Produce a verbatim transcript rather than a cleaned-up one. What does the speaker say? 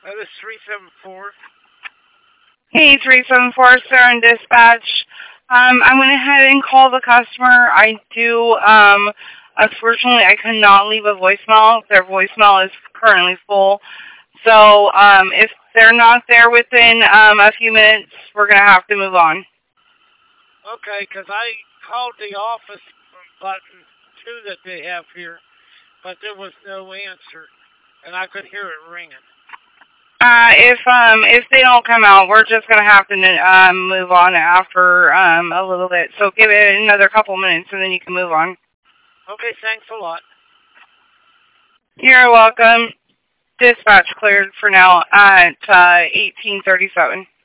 That is three seven four. Hey, three seven four, Stern Dispatch. Um, I went ahead and called the customer. I do, um, unfortunately, I could not leave a voicemail. Their voicemail is currently full. So, um, if they're not there within, um, a few minutes, we're going to have to move on. Okay, 'cause I called the office button two that they have here, but there was no answer, and I could hear it ringing. Uh, if um if they don't come out, we're just gonna have to um move on after um a little bit. So give it another couple minutes, and then you can move on. Okay, thanks a lot. You're welcome. Dispatch cleared for now at uh, eighteen thirty-seven.